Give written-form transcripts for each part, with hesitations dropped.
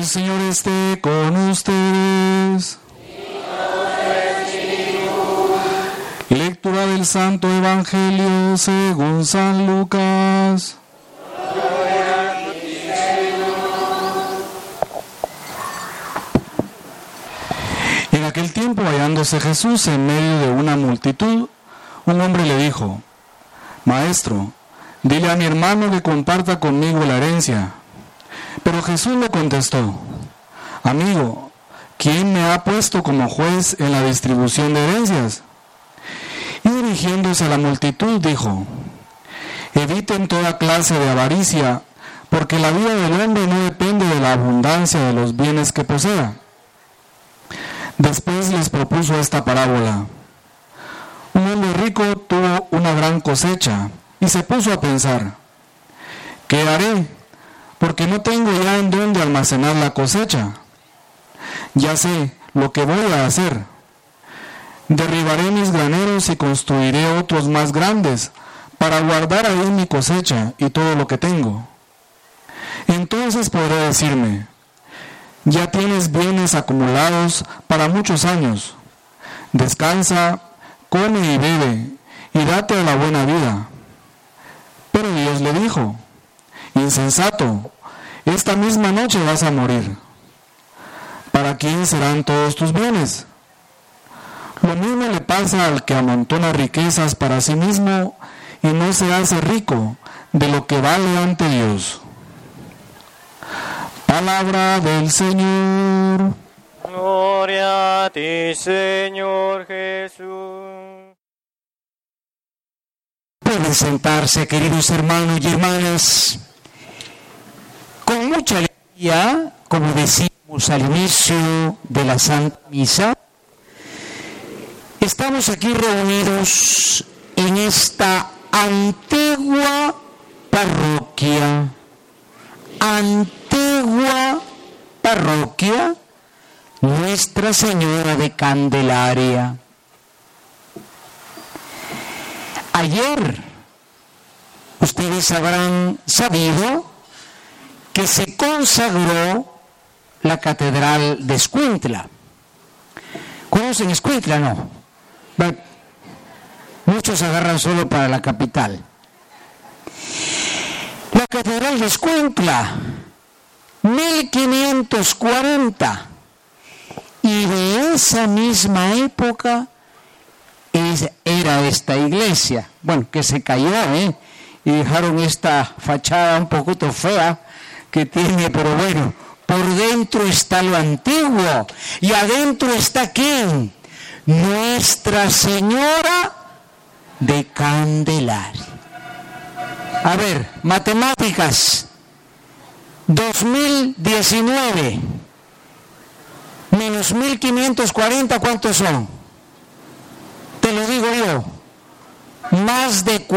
El Señor esté con ustedes. Lectura del Santo Evangelio según San Lucas. En aquel tiempo, hallándose Jesús en medio de una multitud, un hombre le dijo: Maestro, dile a mi hermano que comparta conmigo la herencia. Pero Jesús le contestó: Amigo, ¿quién me ha puesto como juez en la distribución de herencias? Y dirigiéndose a la multitud dijo: Eviten toda clase de avaricia, porque la vida del hombre no depende de la abundancia de los bienes que posea. Después les propuso esta parábola. Un hombre rico tuvo una gran cosecha y se puso a pensar: ¿qué haré? Porque no tengo ya en dónde almacenar la cosecha. Ya sé lo que voy a hacer. Derribaré mis graneros y construiré otros más grandes para guardar ahí mi cosecha y todo lo que tengo. Entonces podré decirme: ya tienes bienes acumulados para muchos años. Descansa, come y bebe, y date a la buena vida. Pero Dios le dijo: Insensato, esta misma noche vas a morir. ¿Para quién serán todos tus bienes? Lo mismo le pasa al que amontona riquezas para sí mismo y no se hace rico de lo que vale ante Dios. Palabra del Señor. Gloria a ti, Señor Jesús. Pueden sentarse, queridos hermanos y hermanas. Con mucha alegría, como decimos al inicio de la Santa Misa, estamos aquí reunidos en esta antigua parroquia. Antigua parroquia Nuestra Señora de Candelaria. Ayer ustedes habrán sabido que se consagró la Catedral de Escuintla. ¿Conocen Escuintla? No. Bueno, muchos agarran solo para la capital. La Catedral de Escuintla, 1540, y de esa misma época era esta iglesia. Bueno, que se cayó, y dejaron esta fachada un poquito fea que tiene, pero bueno, por dentro está lo antiguo, y adentro está ¿quién? Nuestra Señora de Candelaria. A ver, matemáticas. 2019 menos 1540, ¿cuántos son? Te lo digo yo. Más de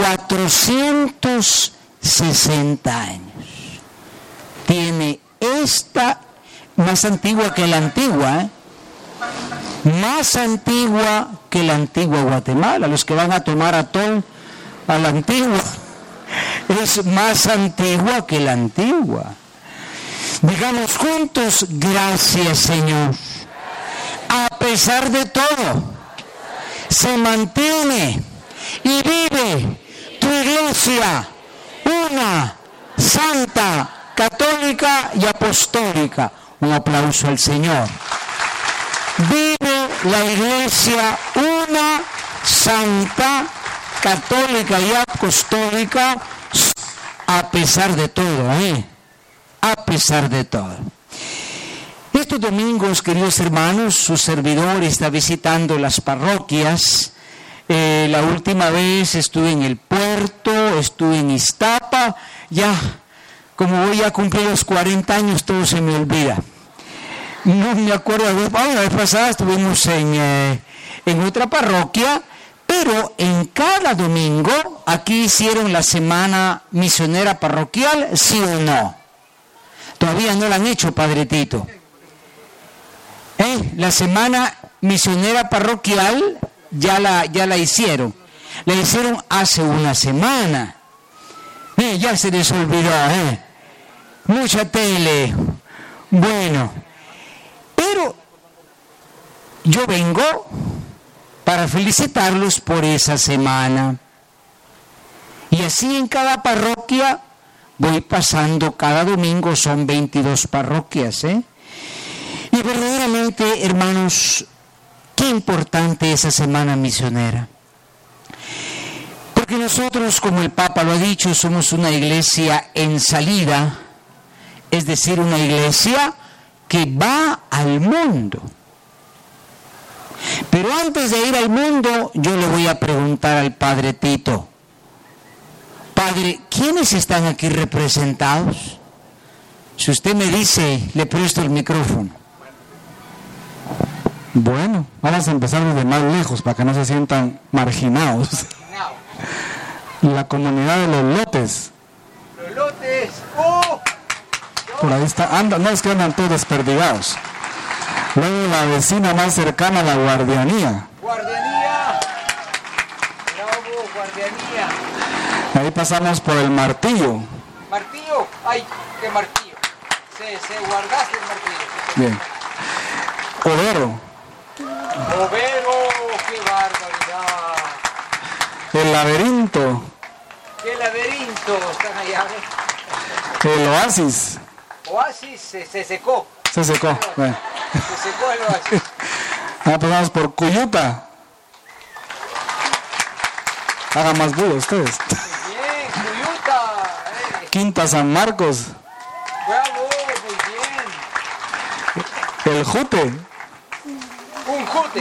460 años. Tiene esta, más antigua que la antigua, más antigua que la antigua Guatemala. Los que van a tomar atol a la antigua, es más antigua que la antigua. Digamos juntos: gracias, Señor. A pesar de todo, se mantiene y vive tu iglesia, una, santa, católica y apostólica. Un aplauso al Señor. Vive la iglesia, una, santa, católica y apostólica, a pesar de todo, a pesar de todo. Estos domingos, queridos hermanos, su servidor está visitando las parroquias. La última vez estuve en el Puerto, estuve en Iztapa. Ya, como voy a cumplir los 40 años, todo se me olvida. No me acuerdo, la vez pasada estuvimos en otra parroquia, pero en cada domingo aquí hicieron la semana misionera parroquial, ¿sí o no? Todavía no la han hecho, Padre Tito. La semana misionera parroquial ya la hicieron. La hicieron hace una semana. Ya se les olvidó, mucha tele, Bueno, pero yo vengo para felicitarlos por esa semana. Y así en cada parroquia voy pasando cada domingo, son 22 parroquias, ¿eh? Y verdaderamente, hermanos, qué importante esa semana misionera. Porque nosotros, como el Papa lo ha dicho, somos una iglesia en salida, es decir, una iglesia que va al mundo. Pero antes de ir al mundo, yo le voy a preguntar al Padre Tito. Padre, ¿quiénes están aquí representados? Si usted me dice, le presto el micrófono. Bueno, vamos a empezar desde más lejos para que no se sientan marginados. La comunidad de los lotes. Los lotes. ¡Oh! Por ahí está, anda, no es que andan todos desperdigados. Luego la vecina más cercana, la guardianía. Guardianía. Bravo, guardianía. Ahí pasamos por el martillo. Martillo. Ay, qué martillo. Se guardaste el martillo. Bien. Overo. Overo, qué barbaridad. El laberinto. Qué laberinto están allá. El oasis. Oasis se secó. Se secó. Bueno. Se secó el oasis. Ahora pasamos por Cuyuta. Hagan más bulla ustedes. Bien, Cuyuta. Quinta San Marcos. Bravo, muy bien. El Jute. Un jute.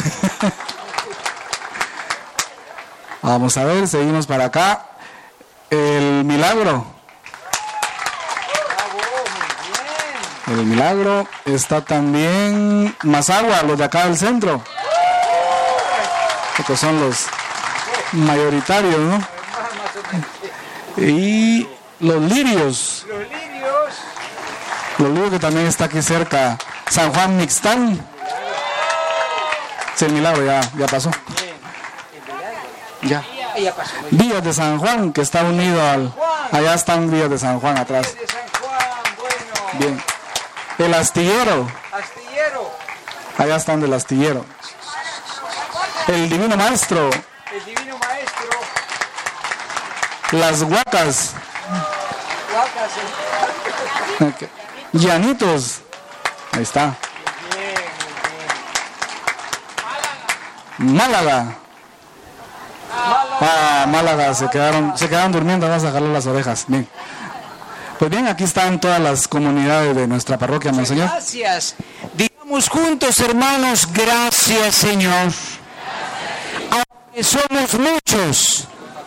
Vamos a ver, seguimos para acá. El Milagro. Bravo, muy bien. El Milagro. Está también Mazagua, los de acá del centro. Estos son los mayoritarios, ¿no? Más o menos. Y los Lirios. Los lirios. Los Lirios que también está aquí cerca. San Juan Mixtán. Sí, el Milagro ya pasó. Ya. Ya pasó. Villas de San Juan, que está unido al... Allá están Villas de San Juan atrás. De San Juan, bueno. Bien. El Astillero. Astillero. Allá están del Astillero. El Divino Maestro. El Divino Maestro. Las Huacas. Huacas. Ok. Llanitos. Ahí está. Málaga. Ah, Málaga, se quedaron durmiendo, vamos a jalar las orejas. Bien. Pues bien, aquí están todas las comunidades de nuestra parroquia, Monseñor. Gracias. Digamos juntos, hermanos, gracias, Señor. Aunque somos muchos,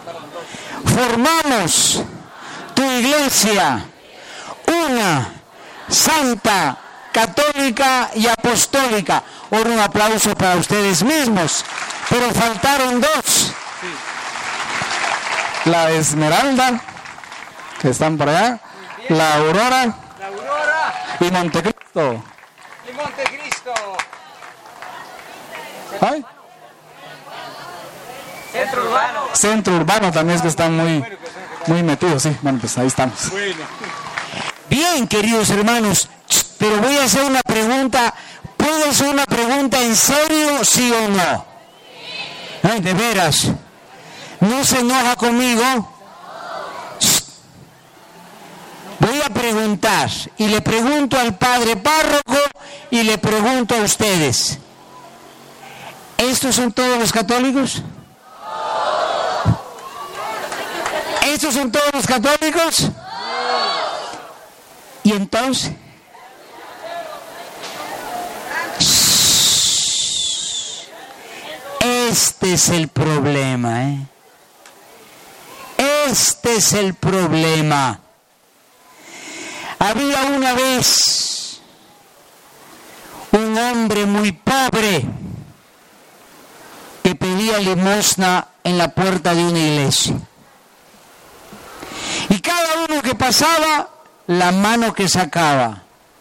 formamos tu iglesia, una, santa, católica y apostólica. Ahora un aplauso para ustedes mismos, pero faltaron dos. La Esmeralda, que están por allá. La Aurora. Y Montecristo. Y Montecristo. ¿Ay? Centro urbano. Centro urbano también es que están muy metidos, sí. Bueno, pues ahí estamos. Bien, queridos hermanos, pero voy a hacer una pregunta. ¿Puedo hacer una pregunta en serio, sí o no? Ay, de veras. ¿No se enoja conmigo? Voy a preguntar, y le pregunto al padre párroco, y le pregunto a ustedes. ¿Estos son todos los católicos? ¿Estos son todos los católicos? ¿Y entonces? Este es el problema, ¿eh? Este es el problema. Había una vez un hombre muy pobre que pedía limosna en la puerta de una iglesia. Y cada uno que pasaba, la mano que sacaba.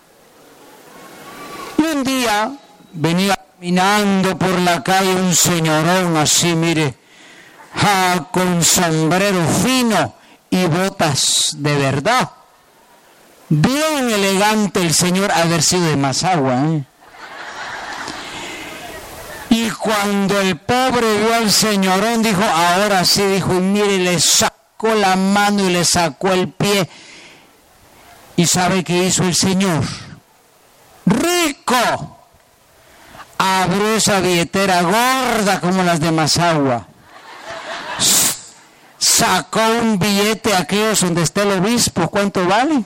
Y un día venía caminando por la calle un señorón así, mire, con sombrero fino y botas de verdad. Bien elegante el señor, haber sido de Mazagua, ¿eh? Y cuando el pobre vio al señorón, dijo, ahora sí, dijo, y mire, le sacó la mano y le sacó el pie. ¿Y sabe qué hizo el señor? ¡Rico! Abrió esa billetera gorda como las de Mazagua. Sacó un billete aquellos donde está el obispo. ¿Cuánto vale?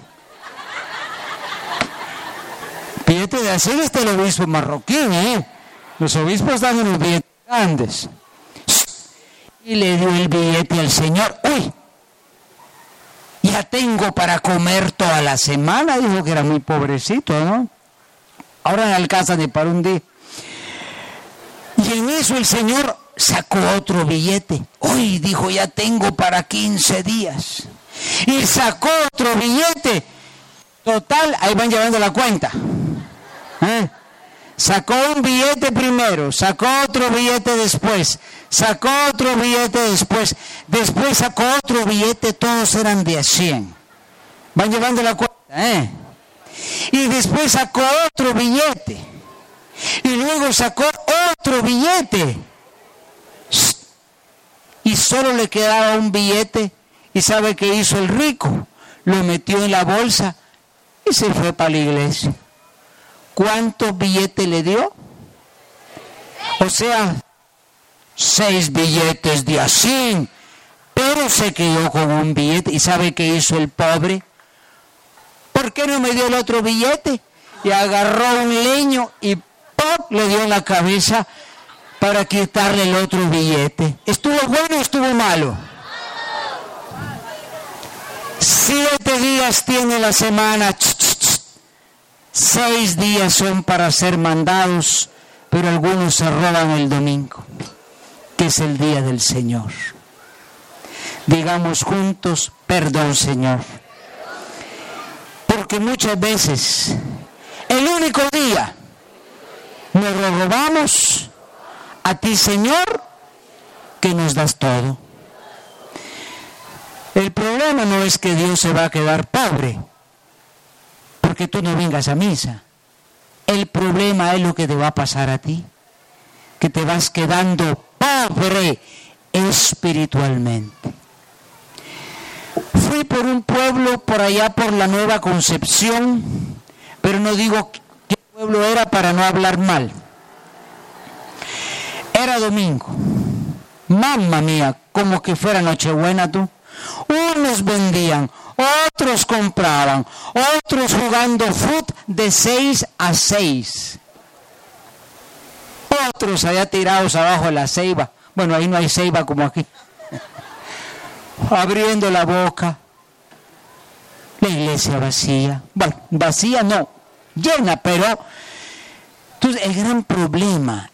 Billete de así está el obispo marroquín, ¿eh? Los obispos dan unos billetes grandes. Y le dio el billete al señor. ¡Uy! Ya tengo para comer toda la semana. Dijo que era muy pobrecito, ¿no? Ahora me alcanza ni para un día. Y en eso el señor sacó otro billete. ¡Uy! Dijo, ya tengo para 15 días. Y sacó otro billete. Total, ahí van llevando la cuenta. Sacó un billete primero, sacó otro billete después, sacó otro billete después sacó otro billete, todos eran de 100. Van llevando la cuenta, Y después sacó otro billete. Y luego sacó otro billete. Y solo le quedaba un billete. ¿Y sabe qué hizo el rico? Lo metió en la bolsa y se fue para la iglesia. ¿Cuántos billetes le dio? O sea, 6 billetes de a 100. Pero se quedó con un billete. ¿Y sabe qué hizo el pobre? ¿Por qué no me dio el otro billete? Y agarró un leño y ¡pop! Le dio en la cabeza para quitarle el otro billete. ¿Estuvo bueno o estuvo malo? 7 días tiene la semana. 6 días son para ser mandados, pero algunos se roban el domingo, que es el día del Señor. Digamos juntos, perdón, Señor. Porque muchas veces, el único día, nos lo robamos a ti, Señor, que nos das todo. El problema no es que Dios se va a quedar pobre porque tú no vengas a misa. El problema es lo que te va a pasar a ti, que te vas quedando pobre espiritualmente. Fui por un pueblo por allá por la Nueva Concepción, pero no digo qué pueblo era para no hablar mal. Era domingo. Mamma mía, como que fuera Nochebuena tú. Unos vendían, otros compraban, otros jugando fútbol de 6 a 6. Otros allá tirados abajo de la ceiba. Bueno, ahí no hay ceiba como aquí. Abriendo la boca. La iglesia vacía. Bueno, vacía no, llena, pero... Entonces, el gran problema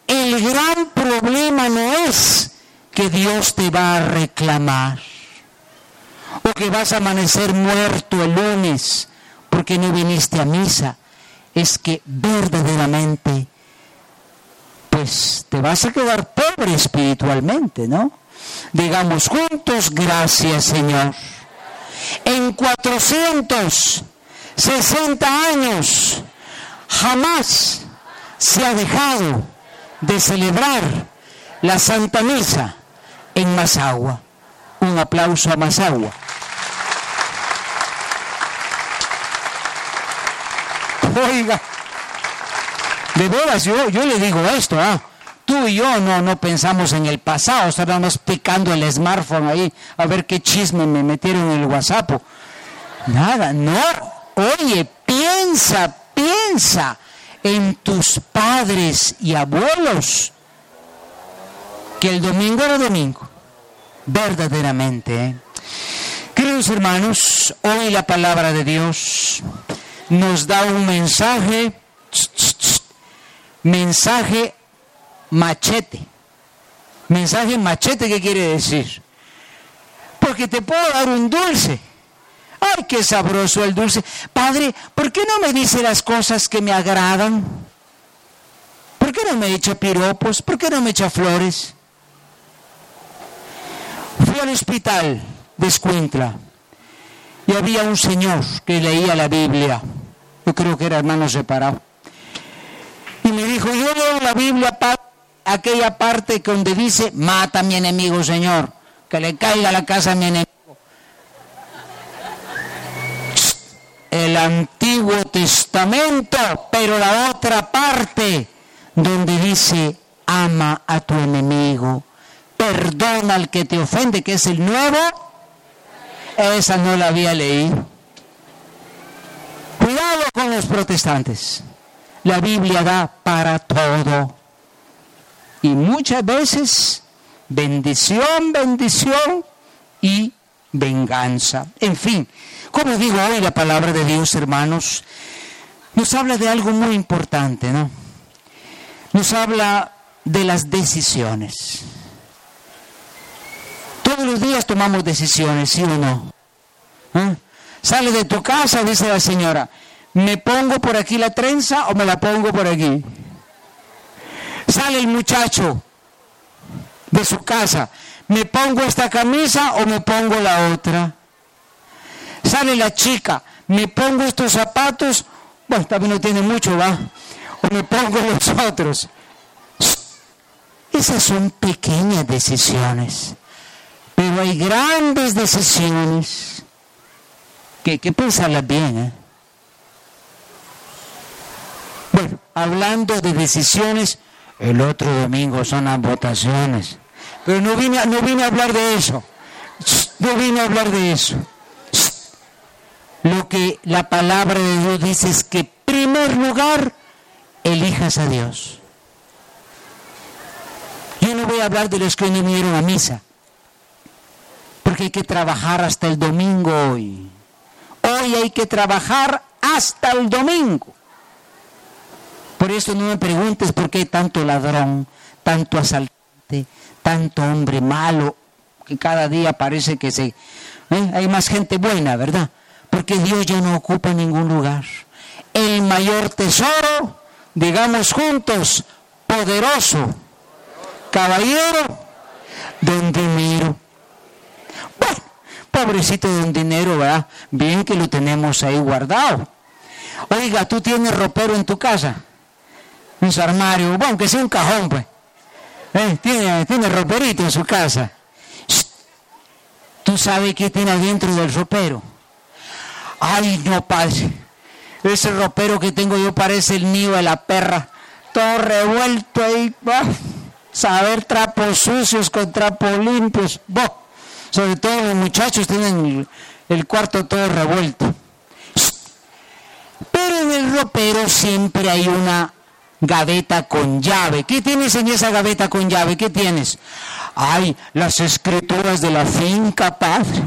no es que Dios te va a reclamar o que vas a amanecer muerto el lunes porque no viniste a misa. Es que verdaderamente pues te vas a quedar pobre espiritualmente, ¿no? Digamos juntos, gracias, Señor. En 460 años jamás se ha dejado de celebrar la Santa Misa en Mazagua. Un aplauso a Mazagua. Oiga, de veras, yo le digo esto, tú y yo no pensamos en el pasado, estábamos picando el smartphone ahí, a ver qué chisme me metieron en el WhatsApp. Nada, no. Oye, piensa en tus padres y abuelos, que el domingo era domingo, verdaderamente. Queridos hermanos, hoy la palabra de Dios nos da un mensaje machete. Mensaje machete, ¿qué quiere decir? Porque te puedo dar un dulce. ¡Ay, qué sabroso el dulce! Padre, ¿por qué no me dice las cosas que me agradan? ¿Por qué no me echa piropos? ¿Por qué no me echa flores? Fui al hospital de Escuintla Y había un señor que leía la Biblia. Yo creo que era hermano separado. Y me dijo, yo leo la Biblia, aquella parte donde dice, mata a mi enemigo, Señor, que le caiga a la casa a mi enemigo. El Antiguo Testamento, pero la otra parte donde dice, ama a tu enemigo, perdona al que te ofende, que es el Nuevo, esa no la había leído. Cuidado con los protestantes. La Biblia da para todo. Y muchas veces bendición, bendición y venganza. En fin, como digo hoy, la palabra de Dios, hermanos, nos habla de algo muy importante, ¿no? Nos habla de las decisiones. Todos los días tomamos decisiones, ¿sí o no? ¿Eh? Sale de tu casa, dice la señora, ¿me pongo por aquí la trenza o me la pongo por aquí? Sale el muchacho de su casa, ¿me pongo esta camisa o me pongo la otra? Sale la chica, ¿me pongo estos zapatos? Bueno, también no tiene mucho, ¿va? O me pongo los otros. Esas son pequeñas decisiones, pero hay grandes decisiones que hay que pensarlas bien, ¿eh? Bueno, hablando de decisiones, el otro domingo son las votaciones, pero no vine a hablar de eso, no vine a hablar de eso. Lo que la palabra de Dios dice es que, en primer lugar, elijas a Dios. Yo no voy a hablar de los que no vinieron a misa, porque hay que trabajar hasta el domingo hoy. Hoy hay que trabajar hasta el domingo. Por eso no me preguntes por qué hay tanto ladrón, tanto asaltante, tanto hombre malo, que cada día parece que hay más gente buena, ¿verdad? Porque Dios ya no ocupa ningún lugar. El mayor tesoro, digamos juntos, poderoso, caballero, don dinero. Bueno, pobrecito don dinero, ¿verdad? Bien que lo tenemos ahí guardado. Oiga, tú tienes ropero en tu casa, en su armario, bueno, que sea un cajón, pues. Tiene roperito en su casa. ¿Tú sabes qué tiene adentro del ropero? Ay, no, padre, ese ropero que tengo yo parece el nido de la perra, todo revuelto ahí, saber trapos sucios con trapos limpios, sobre todo los muchachos tienen el cuarto todo revuelto. Pero en el ropero siempre hay una gaveta con llave. ¿Qué tienes en esa gaveta con llave? ¿Qué tienes? Ay, las escrituras de la finca, padre,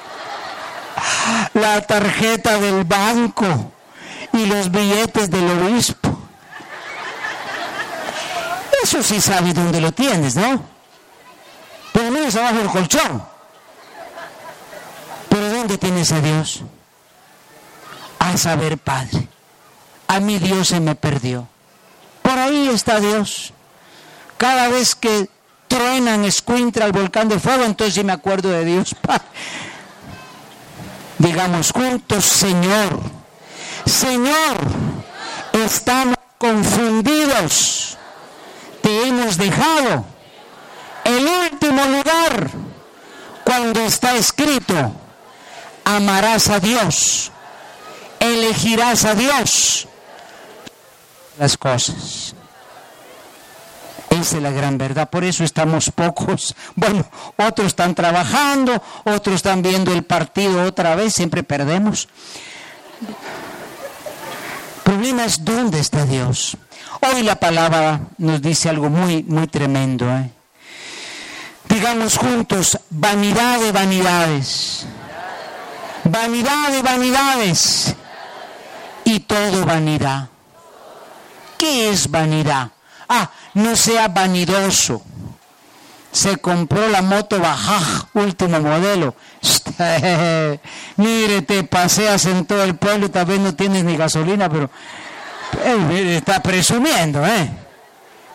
la tarjeta del banco y los billetes del obispo. Eso sí sabes dónde lo tienes, ¿no? Por lo menos abajo del colchón. ¿Pero dónde tienes a Dios? A saber, padre, a mi Dios se me perdió. Por ahí está Dios. Cada vez que truenan, escuintra el volcán de fuego, entonces sí me acuerdo de Dios, padre. Digamos juntos, Señor, Señor, estamos confundidos, te hemos dejado el último lugar cuando está escrito, amarás a Dios, elegirás a Dios, las cosas. Esa es la gran verdad, por eso estamos pocos. Bueno, otros están trabajando, otros están viendo el partido otra vez, siempre perdemos. El problema es dónde está Dios. Hoy la palabra nos dice algo muy, muy tremendo, ¿eh? Digamos juntos, vanidad de vanidades. Vanidad de vanidades. Y todo vanidad. ¿Qué es vanidad? No sea vanidoso. Se compró la moto Bajaj, último modelo. Mire, te paseas en todo el pueblo y tal vez no tienes ni gasolina, pero está presumiendo,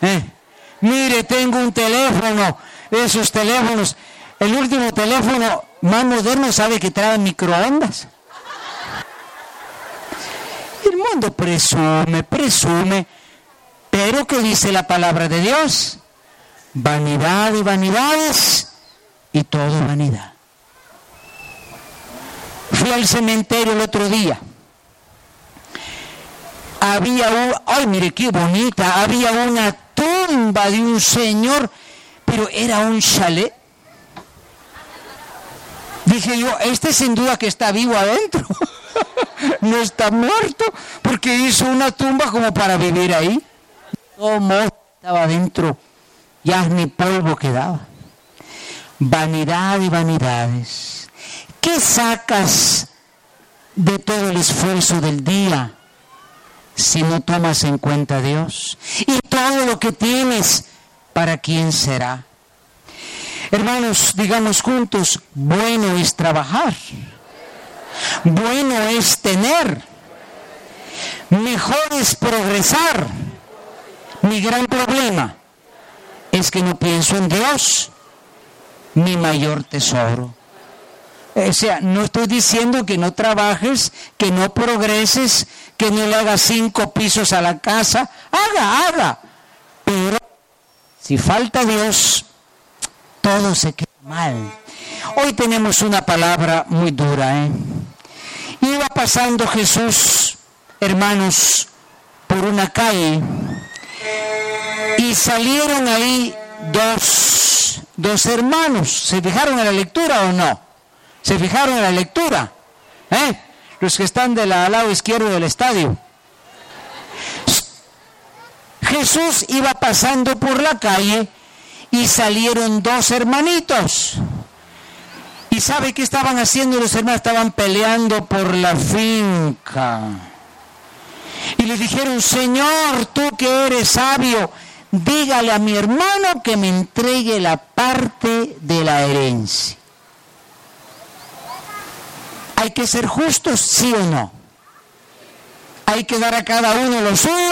Mire, tengo un teléfono, esos teléfonos, el último teléfono más moderno sabe que trae microondas. El mundo presume, pero ¿qué dice la palabra de Dios? Vanidad de vanidades y todo vanidad. Fui al cementerio el otro día. Mire qué bonita, había una tumba de un señor, pero era un chalet. Dije yo, sin duda que está vivo adentro. No está muerto, porque hizo una tumba como para vivir ahí. Todo estaba adentro, ya ni polvo quedaba. Vanidad y vanidades. ¿Qué sacas de todo el esfuerzo del día si no tomas en cuenta a Dios? Y todo lo que tienes, ¿para quién será? Hermanos, digamos juntos, bueno es trabajar, bueno es tener, mejor es progresar. Mi gran problema es que no pienso en Dios, mi mayor tesoro. O sea, no estoy diciendo que no trabajes, que no progreses, que no le hagas 5 pisos a la casa. Haga. Pero si falta Dios, todo se queda mal. Hoy tenemos una palabra muy dura. Iba pasando Jesús, hermanos, por una calle y salieron ahí dos hermanos. ¿Se fijaron en la lectura o no? ¿Se fijaron en la lectura? Los que están al lado izquierdo del estadio. Jesús iba pasando por la calle y salieron 2 hermanitos. ¿Y sabe qué estaban haciendo los hermanos? Estaban peleando por la finca. Y le dijeron, Señor, tú que eres sabio, dígale a mi hermano que me entregue la parte de la herencia. ¿Hay que ser justos, sí o no? ¿Hay que dar a cada uno lo suyo?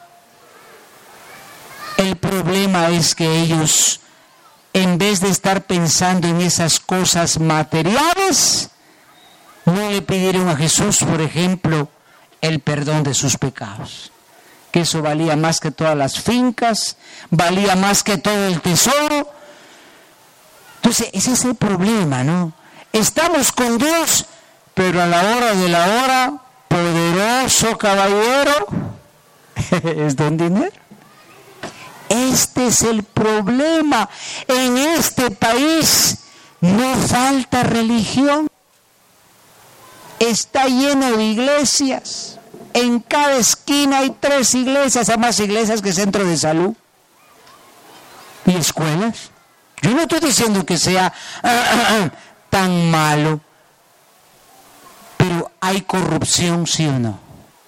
El problema es que ellos, en vez de estar pensando en esas cosas materiales, no le pidieron a Jesús, por ejemplo, el perdón de sus pecados. Que eso valía más que todas las fincas, valía más que todo el tesoro. Entonces, ese es el problema, ¿no? Estamos con Dios, pero a la hora de la hora, poderoso caballero, es don dinero. Este es el problema. En este país no falta religión. Está lleno de iglesias. En cada esquina hay 3 iglesias, hay más iglesias que centro de salud. ¿Y escuelas? Yo no estoy diciendo que sea tan malo, pero hay corrupción, ¿sí o no?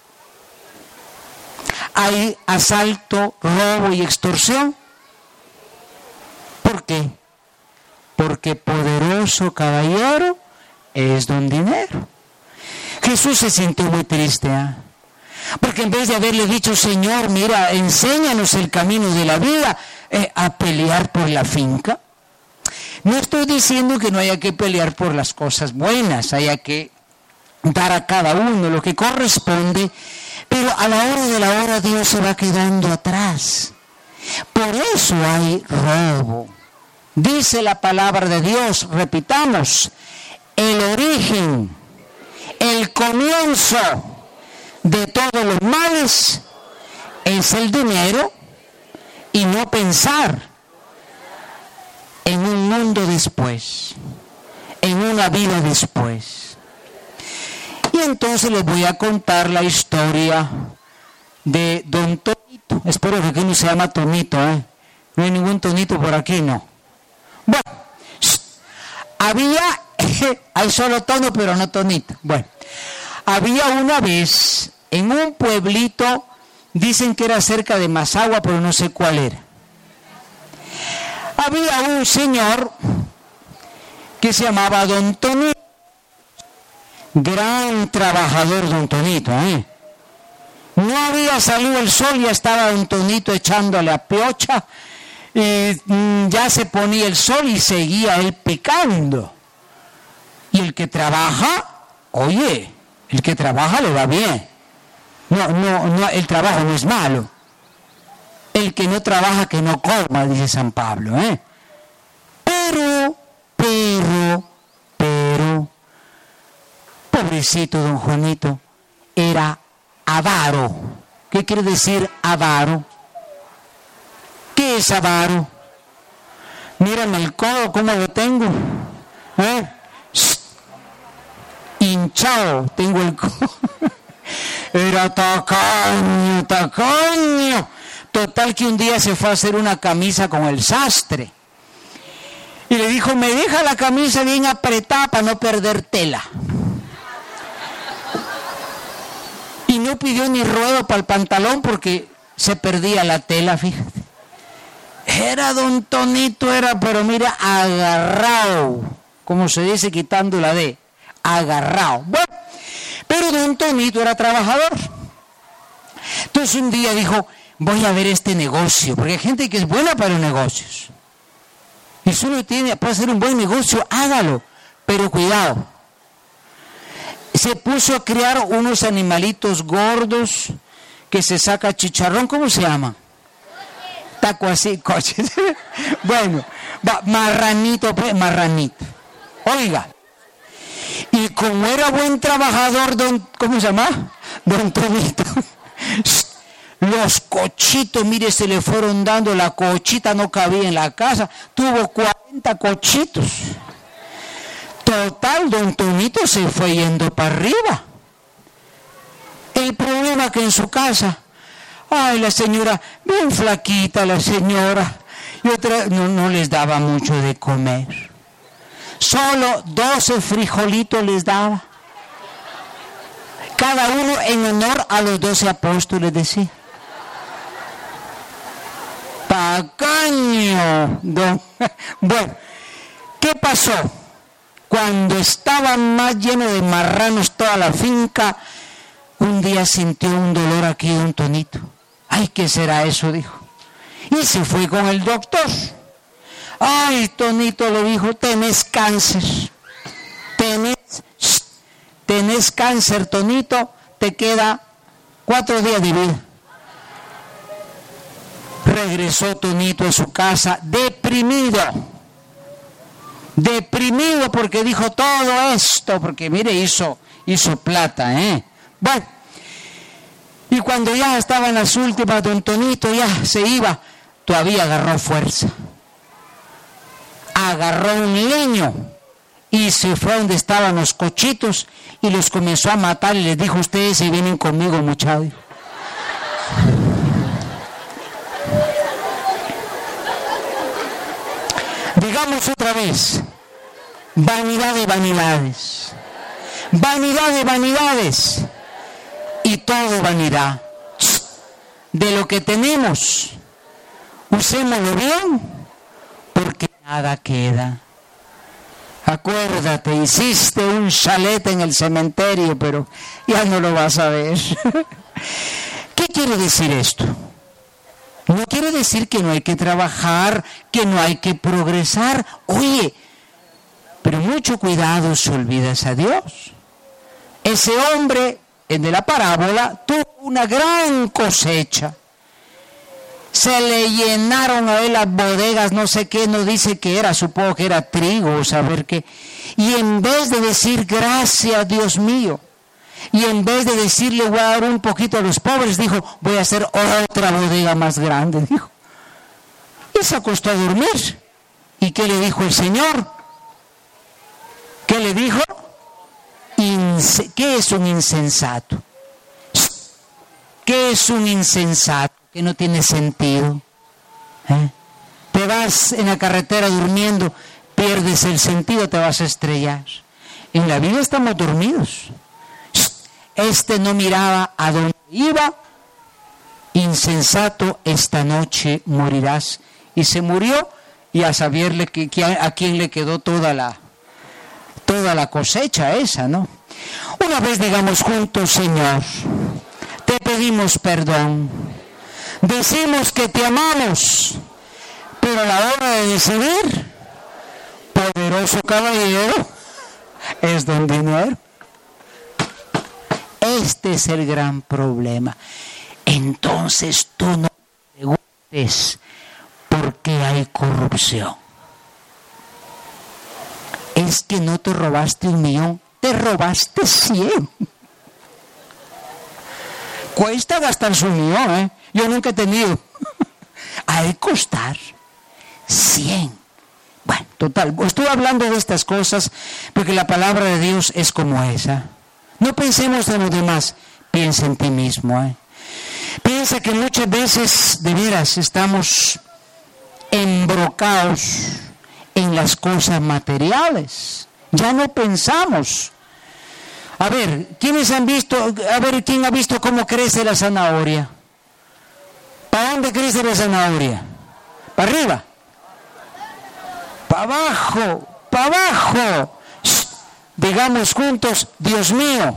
Hay asalto, robo y extorsión. ¿Por qué? Porque poderoso caballero es don dinero. Jesús se sintió muy triste, porque en vez de haberle dicho, Señor, mira, enséñanos el camino de la vida, a pelear por la finca. No estoy diciendo que no haya que pelear por las cosas buenas, haya que dar a cada uno lo que corresponde, pero a la hora de la hora Dios se va quedando atrás. Por eso hay robo. Dice la palabra de Dios, repitamos, el origen, el comienzo de todos los males es el dinero y no pensar en un mundo después, en una vida después. Y entonces les voy a contar la historia de don Tonito. Espero que aquí no se llama Tonito, No hay ningún Tonito por aquí, no. Bueno, hay solo Tono, pero no Tonito. Bueno, había una vez en un pueblito, dicen que era cerca de Mazagua, pero no sé cuál era. Había un señor que se llamaba don Tonito. Gran trabajador don Tonito, No había salido el sol, ya estaba don Tonito echándole a piocha, y ya se ponía el sol y seguía él picando. Y el que trabaja, oye, el que trabaja le va bien. No, el trabajo no es malo. El que no trabaja, que no coma, dice San Pablo, ¿eh? Pero, pobrecito don Juanito, era avaro. ¿Qué quiere decir avaro? ¿Qué es avaro? Mírame el codo, ¿cómo lo tengo? Hinchado tengo el codo. Era tacaño. Total que un día se fue a hacer una camisa con el sastre. Y le dijo, me deja la camisa bien apretada para no perder tela. Y no pidió ni ruedo para el pantalón porque se perdía la tela, fíjate. Era don Tonito, pero mira, agarrado. Como se dice, quitando la D. Agarrado. Bueno, pero don Tonito era trabajador. Entonces un día dijo, voy a ver este negocio, porque hay gente que es buena para los negocios. Y si uno puede hacer un buen negocio, hágalo, pero cuidado. Se puso a criar unos animalitos gordos que se saca chicharrón, ¿cómo se llama? Taco así, coches. Bueno, marranito. Oiga, y como era buen trabajador, ¿cómo se llama? Don Tonito. Los cochitos, mire, se le fueron dando, la cochita no cabía en la casa, tuvo 40 cochitos. Total, don Tonito se fue yendo para arriba. El problema que en su casa, ay, la señora, bien flaquita la señora, y otra, no les daba mucho de comer. Solo 12 frijolitos les daba. Cada uno en honor a los 12 apóstoles, decía. Tacaño. Bueno, ¿qué pasó? Cuando estaba más lleno de marranos toda la finca, un día sintió un dolor aquí don Tonito. Ay, ¿qué será eso? Dijo. Y se fue con el doctor. Ay, Tonito le dijo, tenés cáncer. Tenés cáncer, Tonito, te queda 4 días de vida. Regresó Tonito a su casa deprimido porque dijo todo esto, porque mire, hizo plata, Bueno, y cuando ya estaba en las últimas, don Tonito ya se iba, todavía agarró fuerza. Agarró un leño y se fue a donde estaban los cochitos y los comenzó a matar y les dijo, ustedes se vienen conmigo, muchachos. Digamos otra vez, vanidad de vanidades, y todo vanidad. De lo que tenemos, usémoslo bien, porque nada queda. Acuérdate, hiciste un chalet en el cementerio, pero ya no lo vas a ver. ¿Qué quiere decir esto? No quiere decir que no hay que trabajar, que no hay que progresar. Oye, pero mucho cuidado si olvidas a Dios. Ese hombre, el de la parábola, tuvo una gran cosecha. Se le llenaron a él las bodegas, no sé qué, no dice qué era, supongo que era trigo o saber qué. Y en vez de decir gracias, Dios mío, y en vez de decirle voy a dar un poquito a los pobres, dijo voy a hacer otra bodega más grande, dijo. Y se acostó a dormir. ¿Y qué le dijo el Señor? ¿Qué le dijo? ¿Qué es un insensato? ¿Qué es un insensato? Que no tiene sentido. Te vas en la carretera durmiendo, pierdes el sentido, te vas a estrellar. En la vida estamos dormidos. Este no miraba a dónde iba. Insensato, esta noche morirás. Y se murió, y a saberle a quién le quedó toda la cosecha esa, ¿no? Una vez digamos juntos, Señor, te pedimos perdón. Decimos que te amamos, pero a la hora de decidir, poderoso caballero, es don dinero. Este es el gran problema. Entonces tú no preguntes por qué hay corrupción. Es que no te robaste 1 millón, te robaste 100. Cuesta gastarse 1 millón, ¿eh? Yo nunca he tenido. Ha de costar 100. Bueno, total, estoy hablando de estas cosas porque la palabra de Dios es como esa. No pensemos en los demás, piensa en ti mismo, ¿eh? Piensa que muchas veces, de veras, estamos embrocados en las cosas materiales. Ya no pensamos. A ver, ¿quiénes han visto? A ver, ¿quién ha visto cómo crece la zanahoria? ¿Para dónde crece la zanahoria? ¿Para arriba? ¿Para abajo? ¿Para abajo? ¡Shh! Digamos juntos, Dios mío,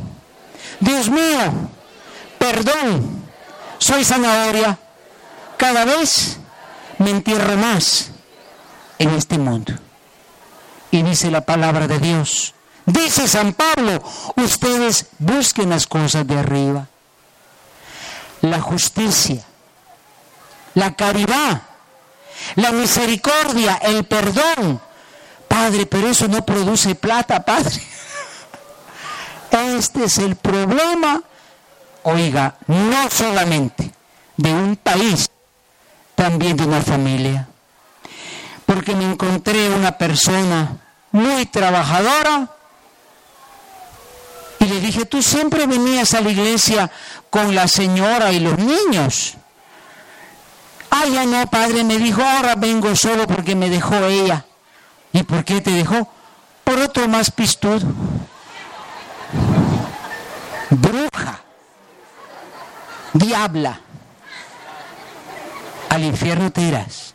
perdón, soy zanahoria. Cada vez me entierro más en este mundo. Y dice la palabra de Dios, dice San Pablo, ustedes busquen las cosas de arriba. La justicia, la caridad, la misericordia, el perdón. Padre, pero eso no produce plata, Padre. Este es el problema, oiga, no solamente de un país, también de una familia. Porque me encontré una persona muy trabajadora y le dije, tú siempre venías a la iglesia con la señora y los niños. Ah, ya no, padre, me dijo, ahora vengo solo porque me dejó ella. ¿Y por qué te dejó? Por otro más pistudo. Bruja. Diabla. Al infierno te irás.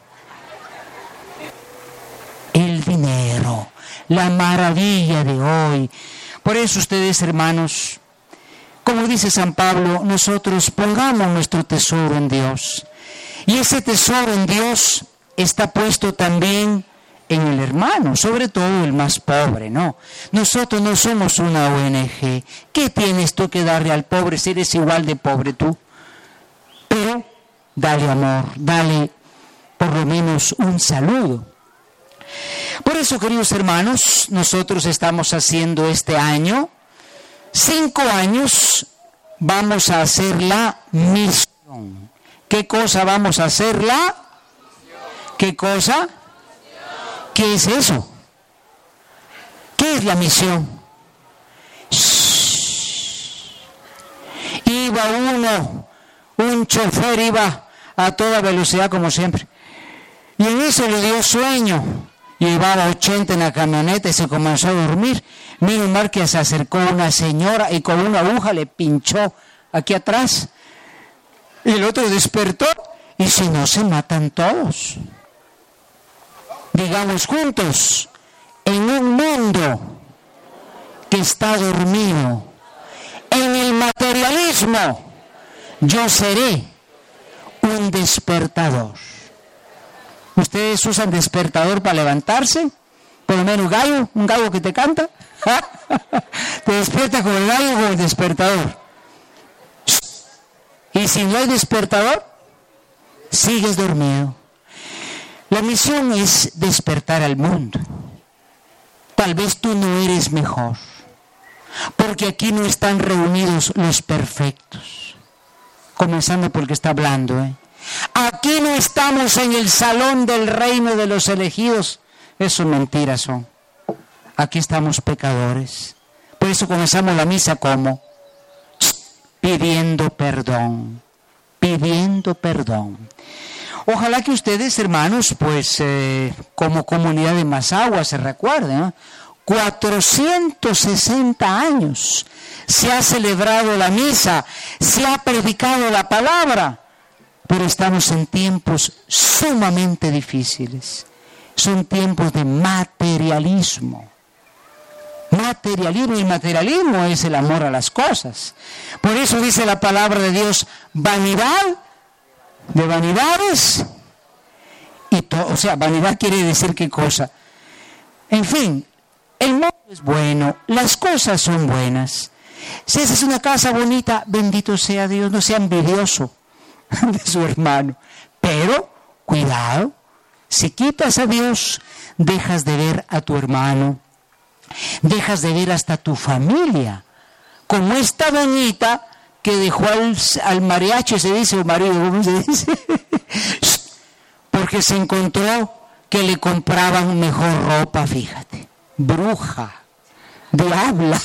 El dinero, la maravilla de hoy. Por eso ustedes, hermanos, como dice San Pablo, nosotros pongamos nuestro tesoro en Dios. Y ese tesoro en Dios está puesto también en el hermano, sobre todo el más pobre, ¿no? Nosotros no somos una ONG. ¿Qué tienes tú que darle al pobre si eres igual de pobre tú? Pero dale amor, dale por lo menos un saludo. Por eso, queridos hermanos, nosotros estamos haciendo este año, 5 años, vamos a hacer la misión. ¿Qué cosa vamos a hacerla? ¿Qué cosa? ¿Qué es eso? ¿Qué es la misión? Iba un chofer iba a toda velocidad como siempre. Y en eso le dio sueño. Llevaba 80 en la camioneta y se comenzó a dormir. Menos mal que se acercó una señora y con una aguja le pinchó aquí atrás. Y el otro despertó. Y si no, se matan todos. Digamos juntos, en un mundo que está dormido, en el materialismo, yo seré un despertador. ¿Ustedes usan despertador para levantarse? Por lo menos un gallo que te canta. Te despierta con el gallo o con el despertador. Y si no hay despertador, sigues dormido. La misión es despertar al mundo. Tal vez tú no eres mejor, porque aquí no están reunidos los perfectos. Comenzando por el que está hablando, Aquí no estamos en el salón del reino de los elegidos. Eso mentiras son. Aquí estamos pecadores. Por eso comenzamos la misa como pidiendo perdón. Pidiendo perdón. Ojalá que ustedes, hermanos, pues como comunidad de Mazahua se recuerden, 460 años se ha celebrado la misa, se ha predicado la palabra, pero estamos en tiempos sumamente difíciles. Son tiempos de materialismo. Materialismo, y materialismo es el amor a las cosas. Por eso dice la palabra de Dios, vanidad de vanidades, y o sea, vanidad quiere decir qué cosa. En fin, El mundo es bueno, las cosas son buenas. Si esa es una casa bonita, bendito sea Dios, no sea envidioso de su hermano. Pero, cuidado, si quitas a Dios, dejas de ver a tu hermano, dejas de ver hasta tu familia. Como esta doñita que dejó al mariachi, se dice, o marido, ¿cómo se dice? Porque se encontró que le compraban mejor ropa, fíjate. Bruja, diabla.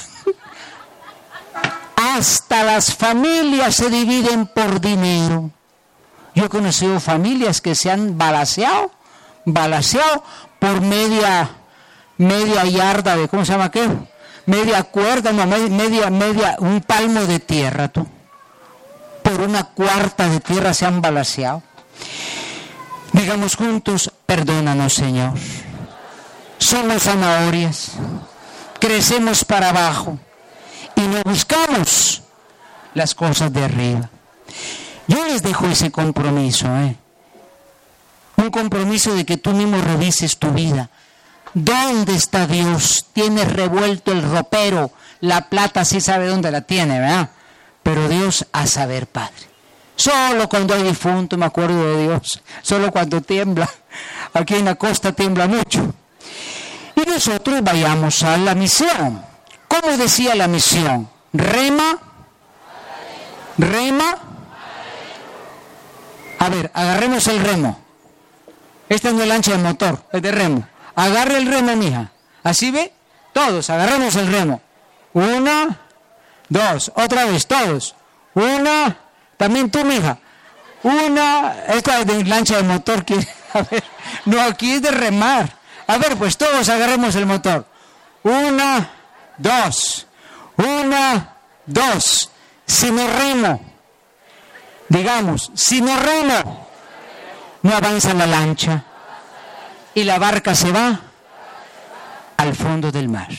Hasta las familias se dividen por dinero. Yo he conocido familias que se han balaceado por media yarda de, ¿cómo se llama qué? Media cuerda, no, media, un palmo de tierra, tú. Por una cuarta de tierra se han balaceado. Digamos juntos, perdónanos, Señor. Somos zanahorias, crecemos para abajo y no buscamos las cosas de arriba. Yo les dejo ese compromiso, un compromiso de que tú mismo revises tu vida. ¿Dónde está Dios? Tienes revuelto el ropero, la plata sí sabe dónde la tiene, ¿verdad? Pero Dios a saber, Padre. Solo cuando hay difunto me acuerdo de Dios, solo cuando tiembla. Aquí en la costa tiembla mucho. Y nosotros vayamos a la misión. ¿Cómo decía la misión? Rema. A ver, agarremos el remo. Esta no es lancha de motor, es de remo. Agarre el remo, mija. ¿Así ve? Todos, agarremos el remo. 1, 2, otra vez, todos. 1, también tú, mija. 1, esta es de lancha de motor, a ver, no, aquí es de remar. A ver, pues todos agarremos el motor. 1, 2, 1, 2. Si no remo, digamos, si no remo, no avanza la lancha y la barca se va al fondo del mar.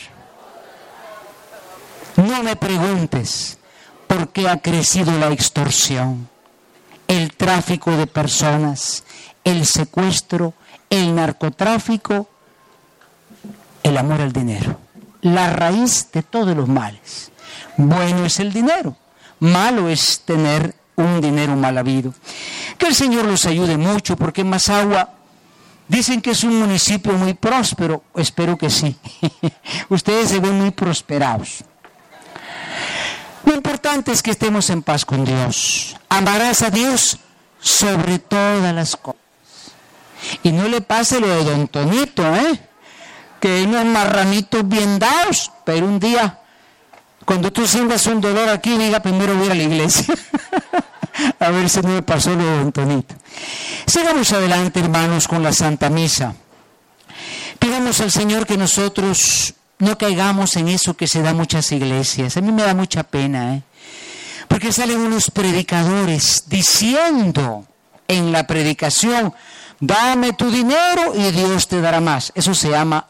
No me preguntes por qué ha crecido la extorsión, el tráfico de personas, el secuestro, el narcotráfico, el amor al dinero. La raíz de todos los males. Bueno es el dinero, malo es tener un dinero mal habido. Que el Señor los ayude mucho, porque Mazahua dicen que es un municipio muy próspero. Espero que sí. Ustedes se ven muy prosperados. Lo importante es que estemos en paz con Dios. Amarás a Dios sobre todas las cosas. Y no le pase lo de don Tonito, que hay unos marranitos bien dados, pero un día, cuando tú sientas un dolor aquí, diga, primero voy a la iglesia. A ver si no me pasó lo de don Tonito. Sigamos adelante, hermanos, con la Santa Misa. Pidamos al Señor que nosotros no caigamos en eso que se da en muchas iglesias. A mí me da mucha pena, porque salen unos predicadores diciendo en la predicación, dame tu dinero y Dios te dará más. Eso se llama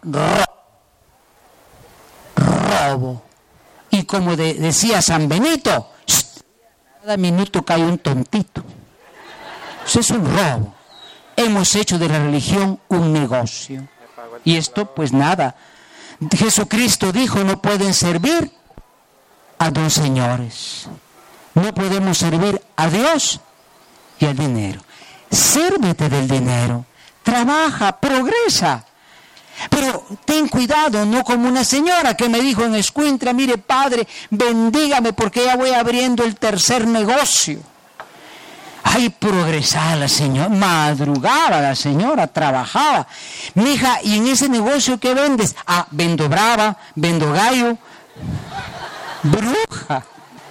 robo. Y como decía San Benito, cada minuto cae un tontito. Eso es un robo. Hemos hecho de la religión un negocio. Y esto, pues nada. Jesucristo dijo, no pueden servir a dos señores. No podemos servir a Dios y al dinero. Sírvete del dinero, trabaja, progresa. Pero ten cuidado, no como una señora que me dijo en Escuintla, mire padre, bendígame porque ya voy abriendo el tercer negocio. Ay, progresaba la señora, madrugaba la señora, trabajaba. Mija, ¿y en ese negocio qué vendes? Ah, vendo brava, vendo gallo. Bruja.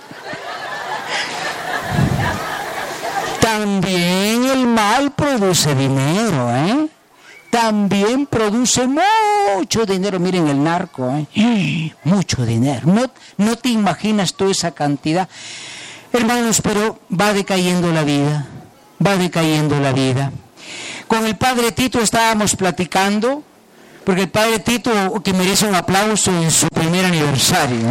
También el mal produce dinero, También produce mucho dinero. Miren el narco, mucho dinero. No te imaginas toda esa cantidad. Hermanos, pero va decayendo la vida. Con el padre Tito estábamos platicando, porque el padre Tito, que merece un aplauso en su primer aniversario,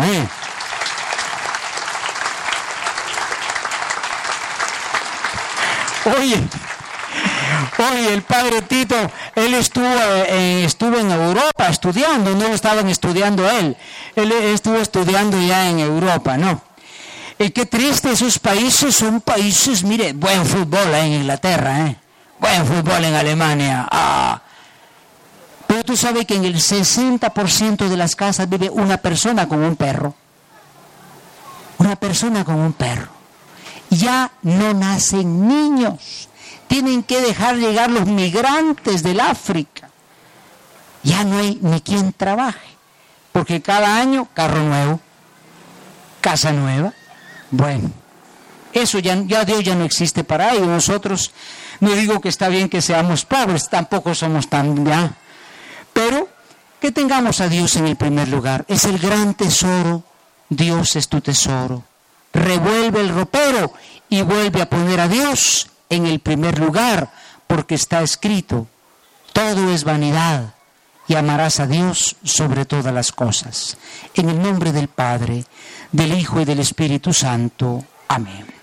Oye, Oye, el padre Tito, él estuvo en Europa estudiando, no estaban estudiando él estuvo estudiando ya en Europa, ¿no? Y qué triste, esos países son países, mire, buen fútbol en Inglaterra, buen fútbol en Alemania, pero tú sabes que en el 60% de las casas vive una persona con un perro. Una persona con un perro. Ya no nacen niños. Tienen que dejar llegar los migrantes del África. Ya no hay ni quien trabaje. Porque cada año, carro nuevo, casa nueva. Bueno, eso ya Dios ya no existe para ellos. Nosotros, no digo que está bien que seamos pobres, tampoco somos tan ya. Pero que tengamos a Dios en el primer lugar. Es el gran tesoro. Dios es tu tesoro. Revuelve el ropero y vuelve a poner a Dios en el primer lugar, porque está escrito, todo es vanidad y amarás a Dios sobre todas las cosas. En el nombre del Padre, del Hijo y del Espíritu Santo. Amén.